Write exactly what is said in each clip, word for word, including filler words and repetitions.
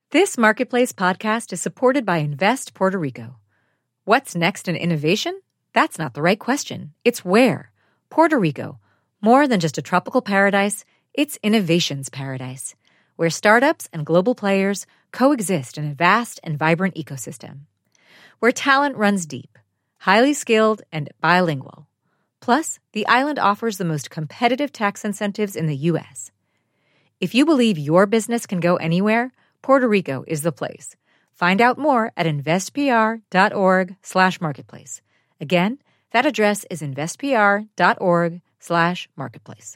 This Marketplace podcast is supported by Invest Puerto Rico. What's next in innovation? That's not the right question. It's where. Puerto Rico. More than just a tropical paradise, it's innovation's paradise, where startups and global players coexist in a vast and vibrant ecosystem. Where talent runs deep, highly skilled, and bilingual. Plus, the island offers the most competitive tax incentives in the U S. If you believe your business can go anywhere, Puerto Rico is the place. Find out more at investpr.org slash marketplace. Again, that address is investpr.org slash marketplace.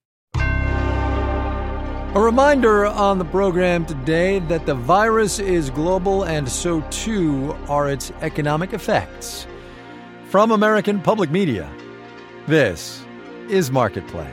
A reminder on the program today that the virus is global and so too are its economic effects. From American Public Media, this is Marketplace.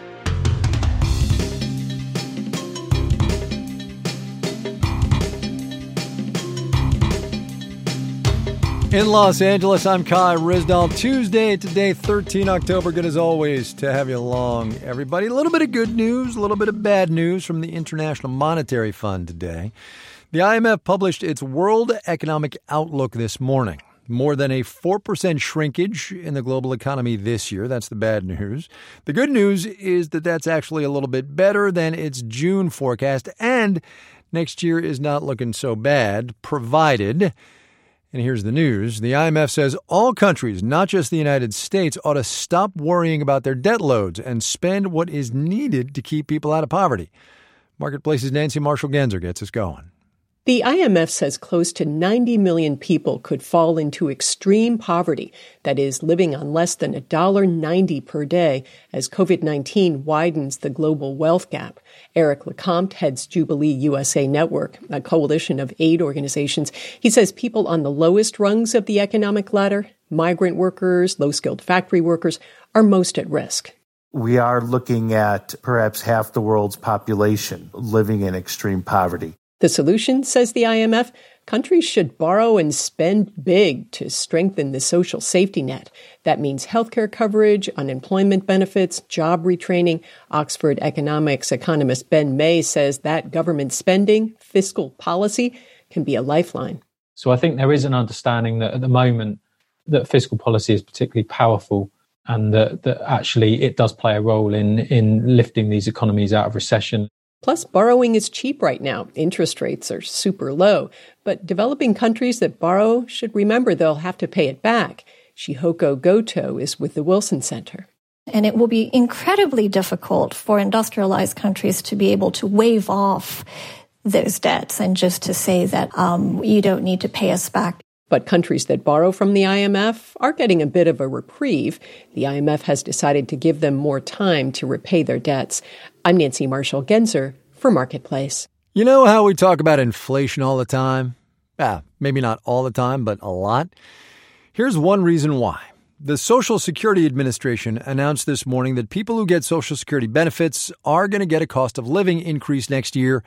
In Los Angeles, I'm Kai Ryssdal. Tuesday, today, thirteenth of October. Good as always to have you along, everybody. A little bit of good news, a little bit of bad news from the International Monetary Fund today. The I M F published its World Economic Outlook this morning. More than a four percent shrinkage in the global economy this year. That's the bad news. The good news is that that's actually a little bit better than its June forecast, and next year is not looking so bad, provided... And here's the news. The I M F says all countries, not just the United States, ought to stop worrying about their debt loads and spend what is needed to keep people out of poverty. Marketplace's Nancy Marshall-Genzer gets us going. The I M F says close to ninety million people could fall into extreme poverty, that is, living on less than one dollar ninety per day, as covid nineteen widens the global wealth gap. Eric LeCompte heads Jubilee U S A Network, a coalition of aid organizations. He says people on the lowest rungs of the economic ladder, migrant workers, low-skilled factory workers, are most at risk. We are looking at perhaps half the world's population living in extreme poverty. The solution, says the I M F, countries should borrow and spend big to strengthen the social safety net. That means healthcare coverage, unemployment benefits, job retraining. Oxford economics economist Ben May says that government spending, fiscal policy, can be a lifeline. So I think there is an understanding that at the moment that fiscal policy is particularly powerful and that, that actually it does play a role in, in lifting these economies out of recession. Plus, borrowing is cheap right now. Interest rates are super low. But developing countries that borrow should remember they'll have to pay it back. Shihoko Goto is with the Wilson Center. And it will be incredibly difficult for industrialized countries to be able to waive off those debts and just to say that um, you don't need to pay us back. But countries that borrow from the I M F are getting a bit of a reprieve. The I M F has decided to give them more time to repay their debts. I'm Nancy Marshall-Genzer for Marketplace. You know how we talk about inflation all the time? Ah, maybe not all the time, but a lot. Here's one reason why. The Social Security Administration announced this morning that people who get Social Security benefits are going to get a cost of living increase next year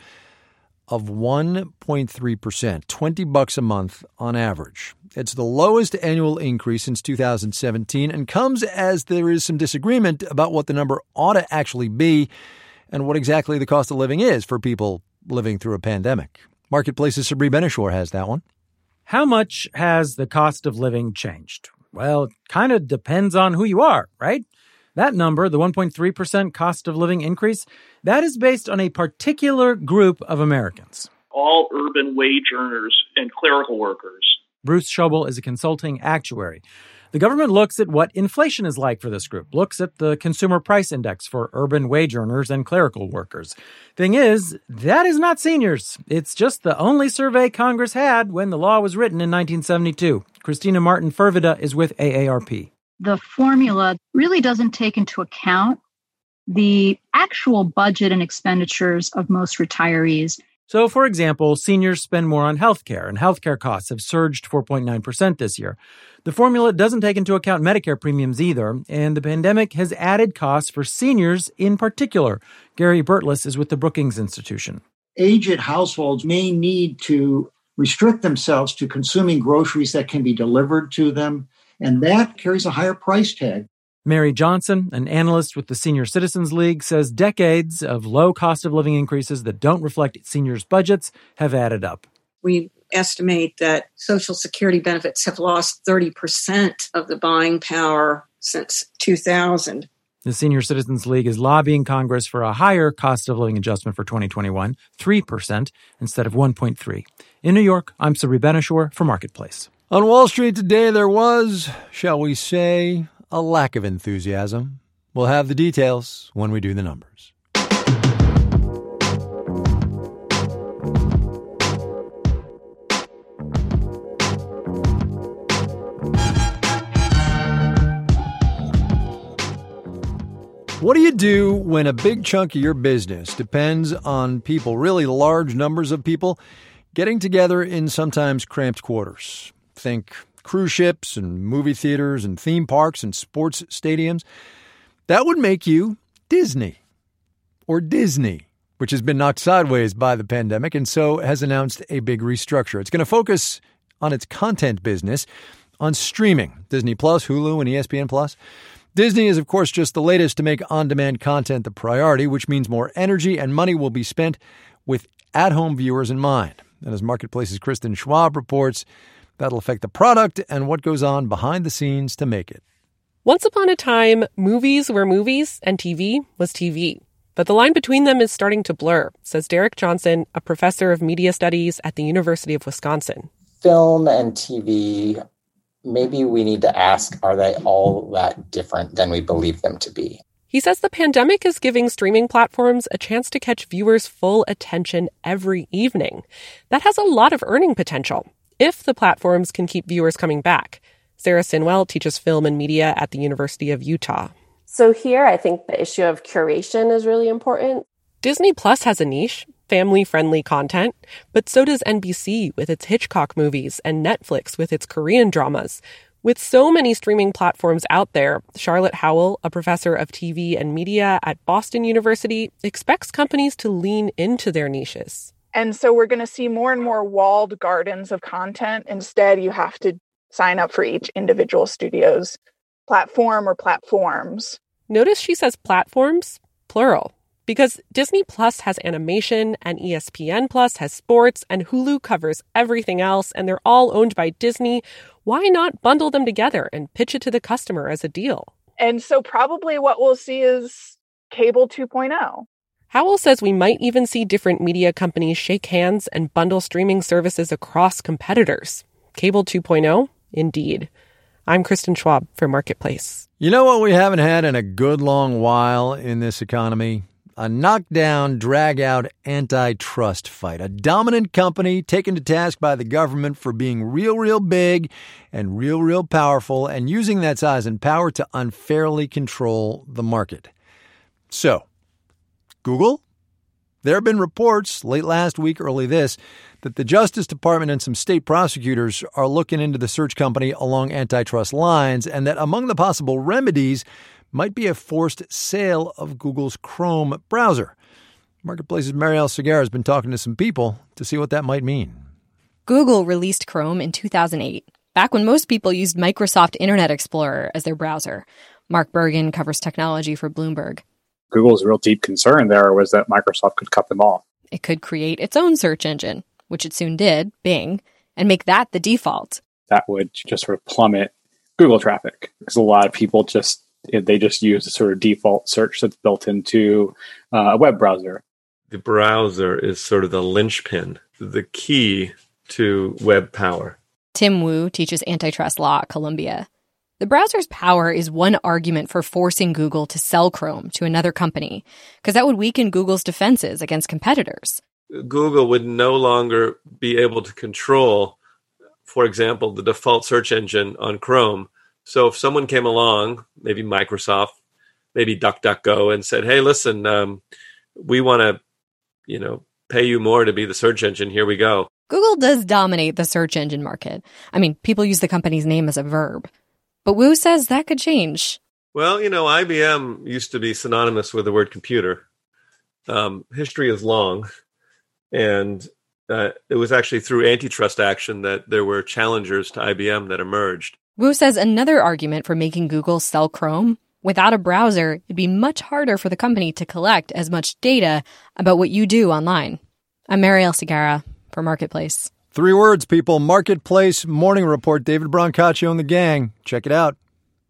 of one point three percent, twenty bucks a month on average. It's the lowest annual increase since two thousand seventeen and comes as there is some disagreement about what the number ought to actually be and what exactly the cost of living is for people living through a pandemic. Marketplace's Sabri Benishore has that one. How much has the cost of living changed? Well, it kind of depends on who you are, right? That number, the one point three percent cost of living increase, that is based on a particular group of Americans. All urban wage earners and clerical workers. Bruce Schobel is a consulting actuary. The government looks at what inflation is like for this group, looks at the consumer price index for urban wage earners and clerical workers. Thing is, that is not seniors. It's just the only survey Congress had when the law was written in nineteen seventy-two. Christina Martin Fervida is with A A R P. The formula really doesn't take into account the actual budget and expenditures of most retirees. So, for example, seniors spend more on healthcare, and healthcare costs have surged four point nine percent this year. The formula doesn't take into account Medicare premiums either, and the pandemic has added costs for seniors in particular. Gary Burtless is with the Brookings Institution. Aged households may need to restrict themselves to consuming groceries that can be delivered to them, and that carries a higher price tag. Mary Johnson, an analyst with the Senior Citizens League, says decades of low cost of living increases that don't reflect seniors' budgets have added up. We estimate that Social Security benefits have lost thirty percent of the buying power since two thousand. The Senior Citizens League is lobbying Congress for a higher cost of living adjustment for twenty twenty-one, three percent instead of one point three. In New York, I'm Sabri Benishore for Marketplace. On Wall Street today, there was, shall we say, a lack of enthusiasm. We'll have the details when we do the numbers. What do you do when a big chunk of your business depends on people, really large numbers of people, getting together in sometimes cramped quarters? Think cruise ships and movie theaters and theme parks and sports stadiums. That would make you Disney, or Disney, which has been knocked sideways by the pandemic and so has announced a big restructure. It's going to focus on its content business, on streaming, Disney Plus, Hulu, and E S P N Plus. Disney is, of course, just the latest to make on-demand content the priority, which means more energy and money will be spent with at-home viewers in mind. And as Marketplace's Kristen Schwab reports, that'll affect the product and what goes on behind the scenes to make it. Once upon a time, movies were movies and T V was T V. But the line between them is starting to blur, says Derek Johnson, a professor of media studies at the University of Wisconsin. Film and T V, maybe we need to ask, are they all that different than we believe them to be? He says the pandemic is giving streaming platforms a chance to catch viewers' full attention every evening. That has a lot of earning potential, if the platforms can keep viewers coming back. Sarah Sinwell teaches film and media at the University of Utah. So here, I think the issue of curation is really important. Disney Plus has a niche, family-friendly content, but so does N B C with its Hitchcock movies and Netflix with its Korean dramas. With so many streaming platforms out there, Charlotte Howell, a professor of T V and media at Boston University, expects companies to lean into their niches. And so we're going to see more and more walled gardens of content. Instead, you have to sign up for each individual studio's platform or platforms. Notice she says platforms, plural, because Disney Plus has animation and E S P N Plus has sports and Hulu covers everything else and they're all owned by Disney. Why not bundle them together and pitch it to the customer as a deal? And so probably what we'll see is cable two point oh. Howell says we might even see different media companies shake hands and bundle streaming services across competitors. Cable two point oh? Indeed. I'm Kristen Schwab for Marketplace. You know what we haven't had in a good long while in this economy? A knockdown, drag-out antitrust fight. A dominant company taken to task by the government for being real, real big and real, real powerful and using that size and power to unfairly control the market. So, Google? There have been reports late last week, early this, that the Justice Department and some state prosecutors are looking into the search company along antitrust lines, and that among the possible remedies might be a forced sale of Google's Chrome browser. Marketplace's Marielle Segar has been talking to some people to see what that might mean. Google released Chrome in two thousand eight, back when most people used Microsoft Internet Explorer as their browser. Mark Bergen covers technology for Bloomberg. Google's real deep concern there was that Microsoft could cut them off. It could create its own search engine, which it soon did, Bing, and make that the default. That would just sort of plummet Google traffic, because a lot of people just, they just use the sort of default search that's built into uh, a web browser. The browser is sort of the linchpin, the key to web power. Tim Wu teaches antitrust law at Columbia. The browser's power is one argument for forcing Google to sell Chrome to another company, because that would weaken Google's defenses against competitors. Google would no longer be able to control, for example, the default search engine on Chrome. So if someone came along, maybe Microsoft, maybe DuckDuckGo, and said, hey, listen, um, we want to, you know, pay you more to be the search engine, here we go. Google does dominate the search engine market. I mean, people use the company's name as a verb. But Wu says that could change. Well, you know, I B M used to be synonymous with the word computer. Um, history is long. And uh, it was actually through antitrust action that there were challengers to I B M that emerged. Wu says another argument for making Google sell Chrome Without a browser, it'd be much harder for the company to collect as much data about what you do online. I'm Marielle Segarra for Marketplace. Three words, people. Marketplace Morning Report. David Brancaccio and the gang. Check it out.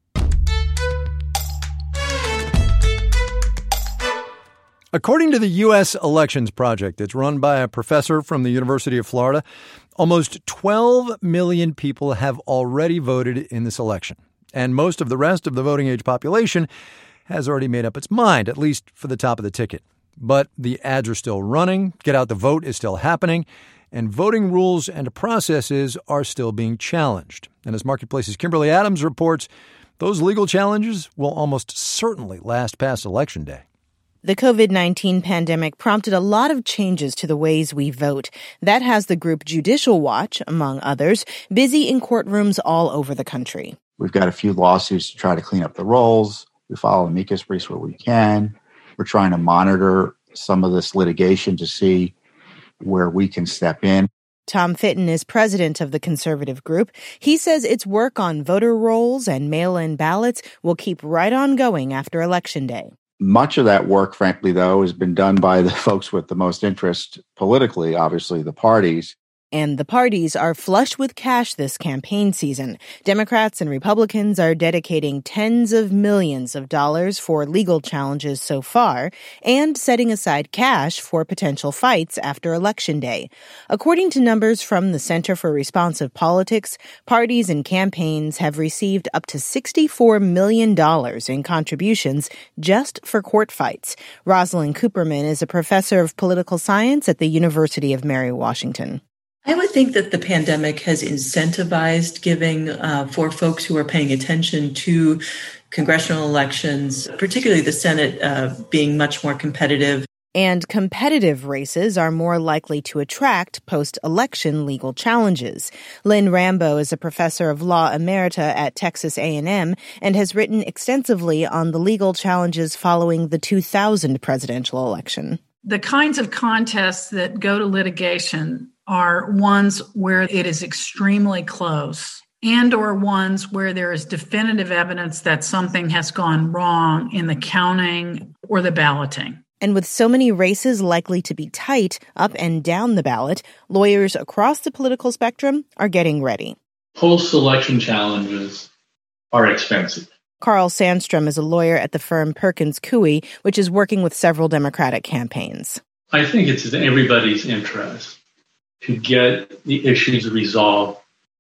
According to the U S Elections Project, it's run by a professor from the University of Florida, almost twelve million people have already voted in this election. And most of the rest of the voting age population has already made up its mind, at least for the top of the ticket. But the ads are still running, get out the vote is still happening, and voting rules and processes are still being challenged. And as Marketplace's Kimberly Adams reports, those legal challenges will almost certainly last past Election Day. The covid nineteen pandemic prompted a lot of changes to the ways we vote. That has the group Judicial Watch, among others, busy in courtrooms all over the country. We've got a few lawsuits to try to clean up the rolls. We file amicus briefs where we can. We're trying to monitor some of this litigation to see where we can step in. Tom Fitton is president of the conservative group. He says its work on voter rolls and mail-in ballots will keep right on going after Election Day. Much of that work, frankly, though, has been done by the folks with the most interest politically, obviously the parties. And the parties are flush with cash this campaign season. Democrats and Republicans are dedicating tens of millions of dollars for legal challenges so far and setting aside cash for potential fights after Election Day. According to numbers from the Center for Responsive Politics, parties and campaigns have received up to sixty-four million dollars in contributions just for court fights. Rosalind Cooperman is a professor of political science at the University of Mary Washington. I would think that the pandemic has incentivized giving uh, for folks who are paying attention to congressional elections, particularly the Senate uh, being much more competitive. And competitive races are more likely to attract post-election legal challenges. Lynn Rambo is a professor of law emerita at Texas A and M and has written extensively on the legal challenges following the two thousand presidential election. The kinds of contests that go to litigation are ones where it is extremely close and or ones where there is definitive evidence that something has gone wrong in the counting or the balloting. And with so many races likely to be tight up and down the ballot, lawyers across the political spectrum are getting ready. Post-election challenges are expensive. Carl Sandstrom is a lawyer at the firm Perkins Coie, which is working with several Democratic campaigns. I think it's in everybody's interest to get the issues resolved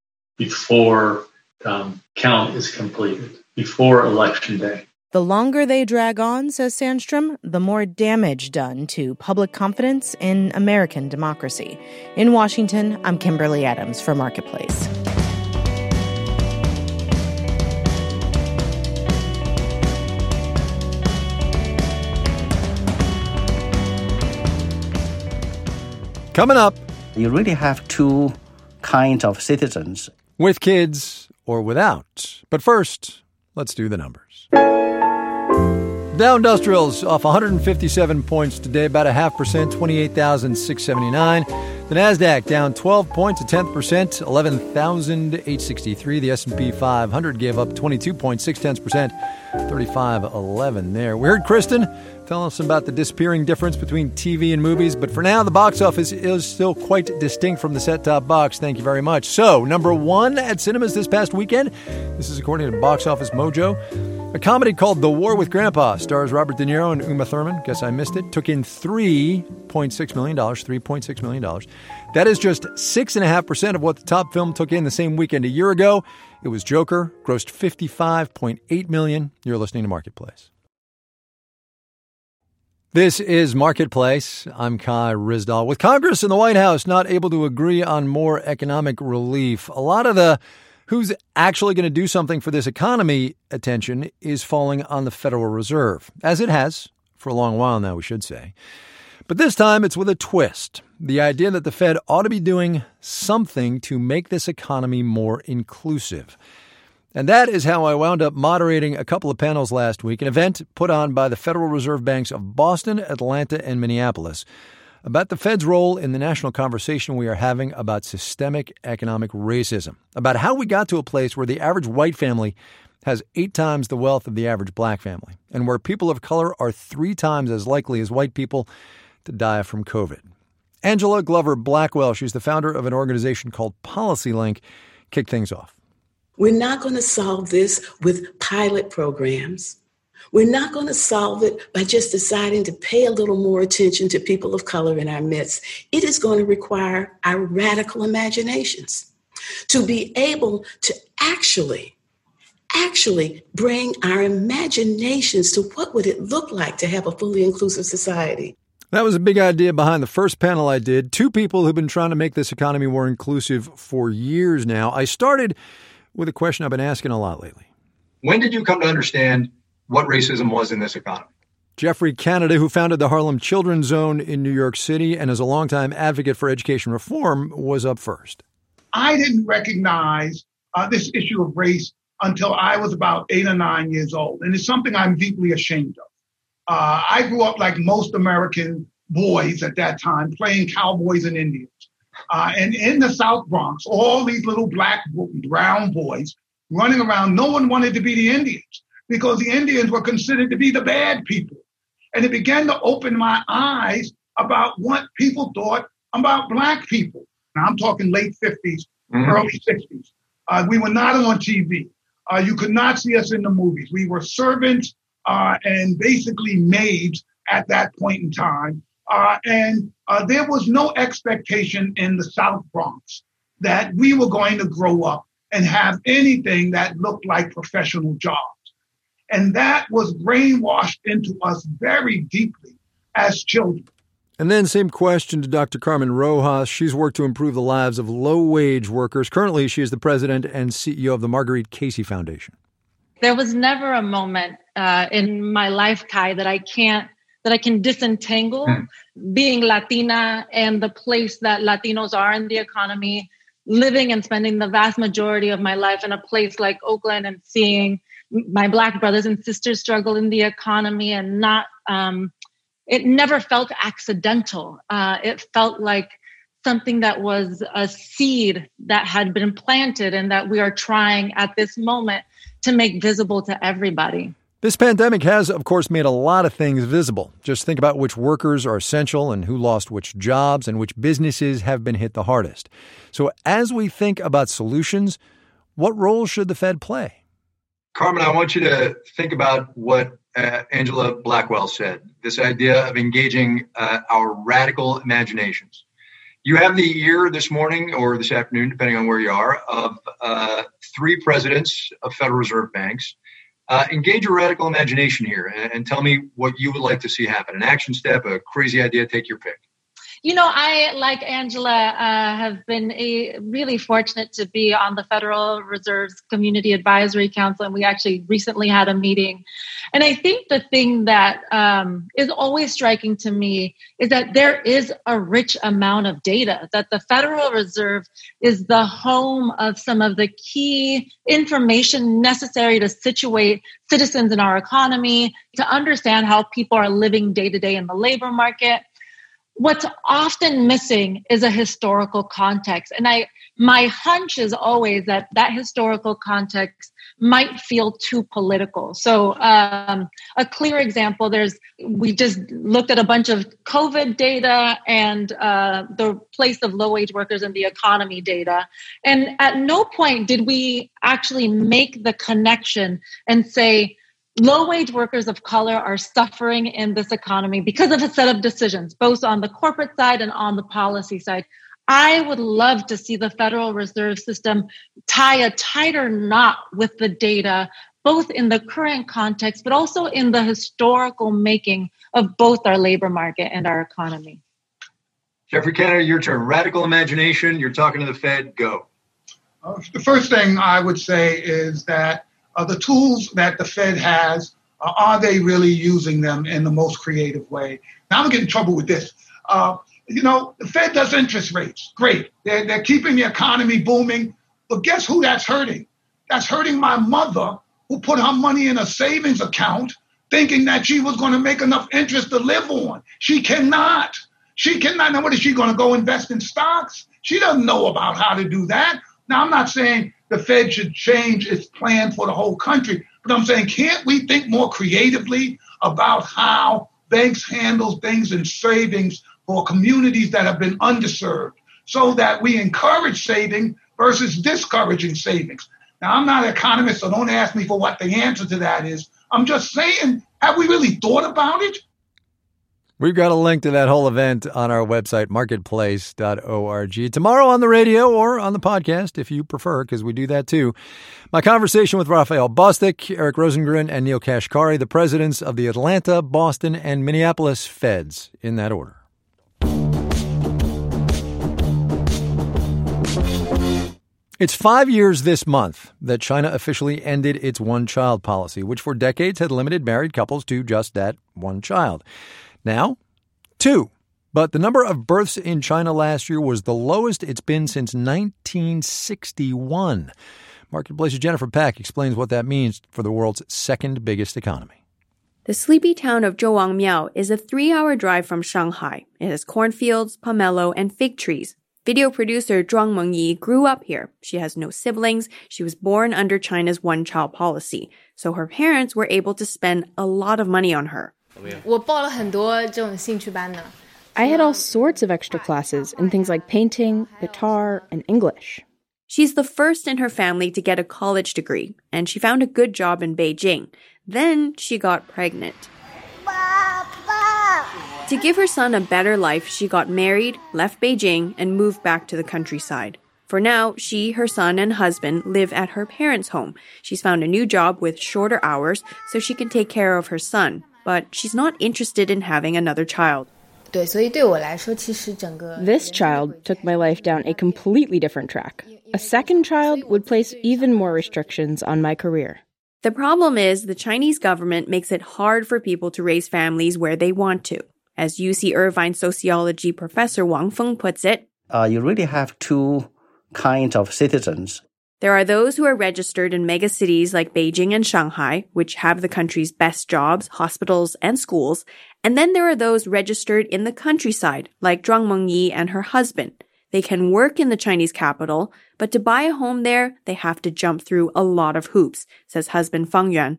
before um, count is completed, before Election Day. The longer they drag on, says Sandstrom, the more damage done to public confidence in American democracy. In Washington, I'm Kimberly Adams for Marketplace. Coming up. You really have two kinds of citizens. With kids or without. But first, let's do the numbers. Dow Industrials off one hundred fifty-seven points today, about a half percent, twenty-eight thousand six hundred seventy-nine. The Nasdaq down twelve points, a tenth percent, eleven thousand eight hundred sixty-three. The S and P five hundred gave up twenty-two point six tenths percent, thirty-five eleven there. We heard Kristen tell us about the disappearing difference between T V and movies, but for now, the box office is still quite distinct from the set-top box. Thank you very much. So, number one at cinemas this past weekend, this is according to Box Office Mojo, a comedy called The War with Grandpa stars Robert De Niro and Uma Thurman. Guess I missed it. Took in three point six million dollars, three point six million dollars. That is just six point five percent of what the top film took in the same weekend a year ago. It was Joker, grossed fifty-five point eight million dollars. You're listening to Marketplace. This is Marketplace. I'm Kai Ryssdal. With Congress and the White House not able to agree on more economic relief, a lot of the who's actually going to do something for this economy attention is falling on the Federal Reserve, as it has for a long while now, we should say. But this time it's with a twist. The idea that the Fed ought to be doing something to make this economy more inclusive. And that is how I wound up moderating a couple of panels last week, an event put on by the Federal Reserve Banks of Boston, Atlanta, and Minneapolis about the Fed's role in the national conversation we are having about systemic economic racism, about how we got to a place where the average white family has eight times the wealth of the average black family, and where people of color are three times as likely as white people to die from COVID. Angela Glover Blackwell, she's the founder of an organization called PolicyLink, kicked things off. We're not going to solve this with pilot programs. We're not going to solve it by just deciding to pay a little more attention to people of color in our midst. It is going to require our radical imaginations to be able to actually, actually bring our imaginations to what would it look like to have a fully inclusive society. That was a big idea behind the first panel I did. Two people who've been trying to make this economy more inclusive for years now. I started with a question I've been asking a lot lately. When did you come to understand what racism was in this economy? Jeffrey Canada, who founded the Harlem Children's Zone in New York City and is a longtime advocate for education reform, was up first. I didn't recognize uh, this issue of race until I was about eight or nine years old. And it's something I'm deeply ashamed of. Uh, I grew up like most American boys at that time, playing cowboys and Indians. Uh, and in the South Bronx, all these little black, brown boys running around, no one wanted to be the Indians because the Indians were considered to be the bad people. And it began to open my eyes about what people thought about black people. Now, I'm talking late fifties, mm-hmm. early sixties. Uh, we were not on T V. Uh, you could not see us in the movies. We were servants uh, and basically maids at that point in time. Uh, and uh, there was no expectation in the South Bronx that we were going to grow up and have anything that looked like professional jobs. And that was brainwashed into us very deeply as children. And then same question to Doctor Carmen Rojas. She's worked to improve the lives of low-wage workers. Currently, she is the president and C E O of the Marguerite Casey Foundation. There was never a moment uh, in my life, Kai, that I can't that I can disentangle mm. being Latina and the place that Latinos are in the economy, living and spending the vast majority of my life in a place like Oakland and seeing my Black brothers and sisters struggle in the economy and not, um, it never felt accidental. Uh, it felt like something that was a seed that had been planted and that we are trying at this moment to make visible to everybody. This pandemic has, of course, made a lot of things visible. Just think about which workers are essential and who lost which jobs and which businesses have been hit the hardest. So as we think about solutions, what role should the Fed play? Carmen, I want you to think about what uh, Angela Blackwell said, this idea of engaging uh, our radical imaginations. You have the ear this morning or this afternoon, depending on where you are, of uh, three presidents of Federal Reserve banks. Uh, engage your radical imagination here and, and tell me what you would like to see happen. An action step, a crazy idea, take your pick. You know, I, like Angela, uh, have been a, really fortunate to be on the Federal Reserve's Community Advisory Council, and we actually recently had a meeting. And I think the thing that um, is always striking to me is that there is a rich amount of data, that the Federal Reserve is the home of some of the key information necessary to situate citizens in our economy, to understand how people are living day to day in the labor market. What's often missing is a historical context. And I, my hunch is always that that historical context might feel too political. So um, a clear example, there's, we just looked at a bunch of COVID data and uh, the place of low-wage workers in the economy data. And at no point did we actually make the connection and say, low-wage workers of color are suffering in this economy because of a set of decisions, both on the corporate side and on the policy side. I would love to see the Federal Reserve System tie a tighter knot with the data, both in the current context, but also in the historical making of both our labor market and our economy. Jeffrey Canada, your turn. Radical imagination. You're talking to the Fed. Go. Uh, the first thing I would say is that Uh, the tools that the Fed has, uh, are they really using them in the most creative way? Now I'm getting in trouble with this. Uh, you know, the Fed does interest rates. Great. They're, they're keeping the economy booming. But guess who that's hurting? That's hurting my mother, who put her money in a savings account thinking that she was going to make enough interest to live on. She cannot. She cannot. Now, what is she going to go invest in stocks? She doesn't know about how to do that. Now, I'm not saying the Fed should change its plan for the whole country. But I'm saying, can't we think more creatively about how banks handle things in savings for communities that have been underserved so that we encourage saving versus discouraging savings? Now, I'm not an economist, so don't ask me for what the answer to that is. I'm just saying, have we really thought about it? We've got a link to that whole event on our website, marketplace dot org. Tomorrow on the radio or on the podcast, if you prefer, because we do that too. My conversation with Raphael Bostic, Eric Rosengren, and Neil Kashkari, the presidents of the Atlanta, Boston, and Minneapolis Feds, in that order. It's five years this month that China officially ended its one-child policy, which for decades had limited married couples to just that one child. Now, two. But the number of births in China last year was the lowest it's been since nineteen sixty-one. Marketplace's Jennifer Pack explains what that means for the world's second biggest economy. The sleepy town of Zhouwangmiao is a three-hour drive from Shanghai. It has cornfields, pomelo, and fig trees. Video producer Zhuang Mengyi grew up here. She has no siblings. She was born under China's one-child policy, so her parents were able to spend a lot of money on her. I had all sorts of extra classes in things like painting, guitar, and English. She's the first in her family to get a college degree, and she found a good job in Beijing. Then she got pregnant. To give her son a better life, she got married, left Beijing, and moved back to the countryside. For now, she, her son, and husband live at her parents' home. She's found a new job with shorter hours so she can take care of her son. But she's not interested in having another child. This child took my life down a completely different track. A second child would place even more restrictions on my career. The problem is the Chinese government makes it hard for people to raise families where they want to. As U C Irvine sociology professor Wang Feng puts it, uh, you really have two kinds of citizens. There are those who are registered in megacities like Beijing and Shanghai, which have the country's best jobs, hospitals, and schools. And then there are those registered in the countryside, like Zhuang Mengyi and her husband. They can work in the Chinese capital, but to buy a home there, they have to jump through a lot of hoops, says husband Fang Yuan.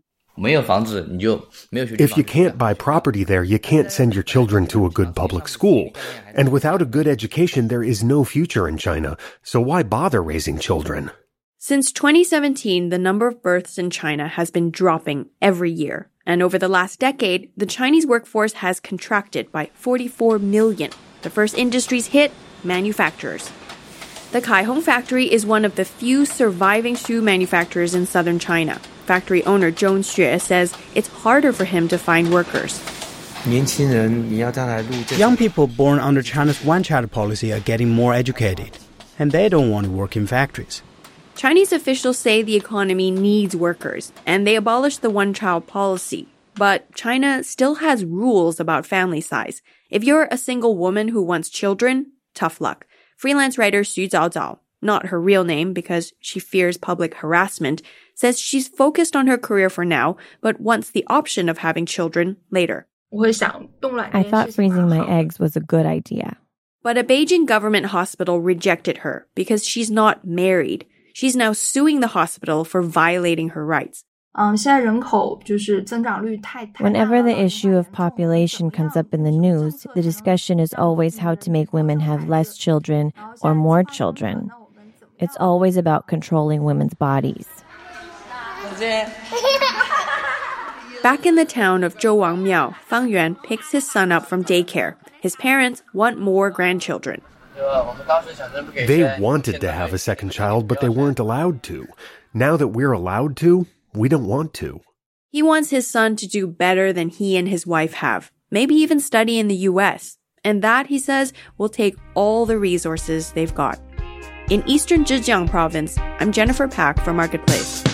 If you can't buy property there, you can't send your children to a good public school. And without a good education, there is no future in China. So why bother raising children? Since twenty seventeen, the number of births in China has been dropping every year. And over the last decade, the Chinese workforce has contracted by forty-four million. The first industries hit, manufacturers. The Kaihong factory is one of the few surviving shoe manufacturers in southern China. Factory owner Zhong Xue says it's harder for him to find workers. Young people born under China's one-child policy are getting more educated, and they don't want to work in factories. Chinese officials say the economy needs workers, and they abolished the one-child policy. But China still has rules about family size. If you're a single woman who wants children, tough luck. Freelance writer Xu Zaozao, not her real name because she fears public harassment, says she's focused on her career for now, but wants the option of having children later. I thought freezing my eggs was a good idea. But a Beijing government hospital rejected her because she's not married. She's now suing the hospital for violating her rights. Whenever the issue of population comes up in the news, the discussion is always how to make women have less children or more children. It's always about controlling women's bodies. Back in the town of Zhouwangmiao, Fang Yuan picks his son up from daycare. His parents want more grandchildren. They wanted to have a second child, but they weren't allowed to. Now that we're allowed to, we don't want to. He wants his son to do better than he and his wife have, maybe even study in the U S. And that, he says, will take all the resources they've got. In eastern Zhejiang province, I'm Jennifer Pack for Marketplace.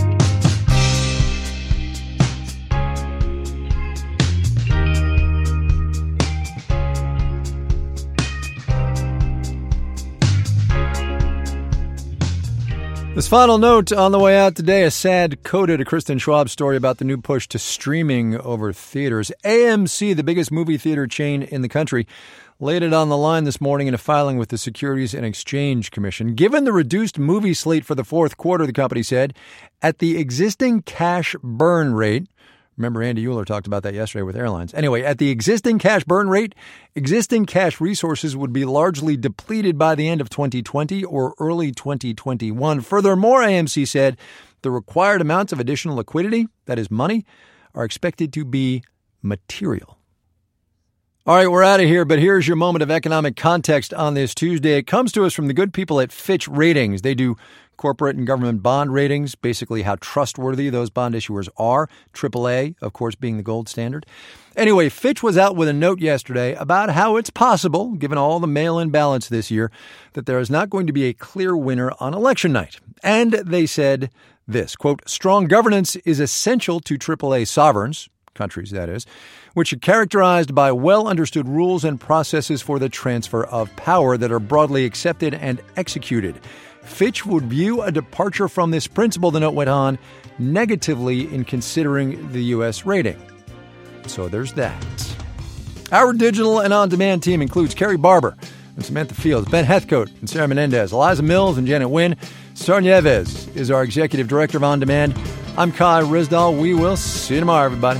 This final note on the way out today, a sad coda to Kristen Schwab's story about the new push to streaming over theaters. A M C, the biggest movie theater chain in the country, laid it on the line this morning in a filing with the Securities and Exchange Commission. Given the reduced movie slate for the fourth quarter, the company said, at the existing cash burn rate, remember Andy Euler talked about that yesterday with airlines. Anyway, at the existing cash burn rate, existing cash resources would be largely depleted by the end of twenty twenty or early twenty twenty-one. Furthermore, A M C said the required amounts of additional liquidity, that is money, are expected to be material. All right, we're out of here, but here's your moment of economic context on this Tuesday. It comes to us from the good people at Fitch Ratings. They do corporate and government bond ratings, basically how trustworthy those bond issuers are, triple A, of course, being the gold standard. Anyway, Fitch was out with a note yesterday about how it's possible, given all the mail-in ballots this year, that there is not going to be a clear winner on election night. And they said this, quote, strong governance is essential to triple A sovereigns, countries that is, which are characterized by well-understood rules and processes for the transfer of power that are broadly accepted and executed. Fitch would view a departure from this principle, the note went on, negatively in considering the U S rating. So there's that. Our digital and on-demand team includes Carrie Barber and Samantha Fields, Ben Heathcote and Sarah Menendez, Eliza Mills and Janet Wynn. Sonia Eves is our executive director of On Demand. I'm Kai Ryssdal. We will see you tomorrow, everybody.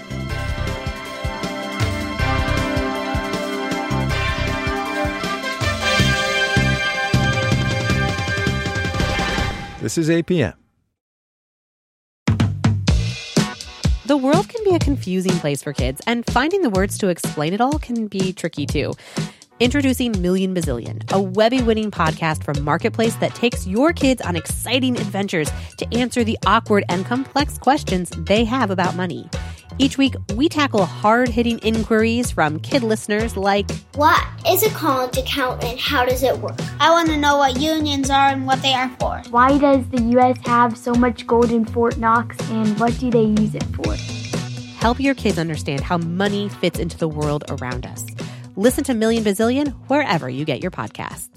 This is A P M. The world can be a confusing place for kids, and finding the words to explain it all can be tricky too. Introducing Million Bazillion, a Webby-winning podcast from Marketplace that takes your kids on exciting adventures to answer the awkward and complex questions they have about money. Each week, we tackle hard-hitting inquiries from kid listeners like, what is a college account and how does it work? I want to know what unions are and what they are for. Why does the U S have so much gold in Fort Knox and what do they use it for? Help your kids understand how money fits into the world around us. Listen to Million Bazillion wherever you get your podcasts.